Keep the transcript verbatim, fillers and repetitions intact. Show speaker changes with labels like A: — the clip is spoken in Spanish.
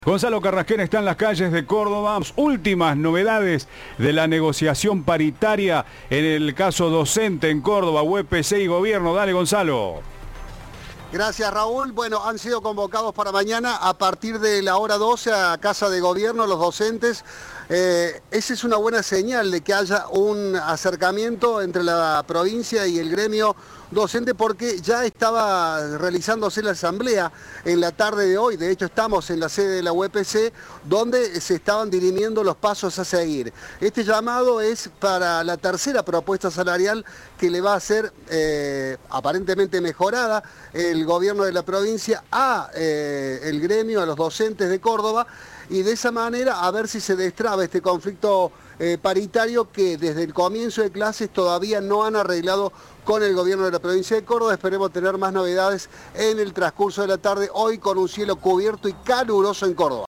A: Gonzalo Carrasquén está en las calles de Córdoba. Últimas novedades de la negociación paritaria en el caso docente en Córdoba, U P C y gobierno. Dale, Gonzalo.
B: Gracias, Raúl. Bueno, han sido convocados para mañana a partir de la hora doce a Casa de Gobierno los docentes. Eh, esa es una buena señal de que haya un acercamiento entre la provincia y el gremio docente, porque ya estaba realizándose la asamblea en la tarde de hoy. De hecho, estamos en la sede de la U P C, donde se estaban dirimiendo los pasos a seguir. Este llamado es para la tercera propuesta salarial que le va a ser eh, aparentemente mejorada el gobierno de la provincia a eh, el gremio, a los docentes de Córdoba, y de esa manera a ver si se destraba este conflicto eh, paritario que desde el comienzo de clases todavía no han arreglado con el gobierno de la provincia de Córdoba. Esperemos tener más novedades en el transcurso de la tarde, hoy con un cielo cubierto y caluroso en Córdoba.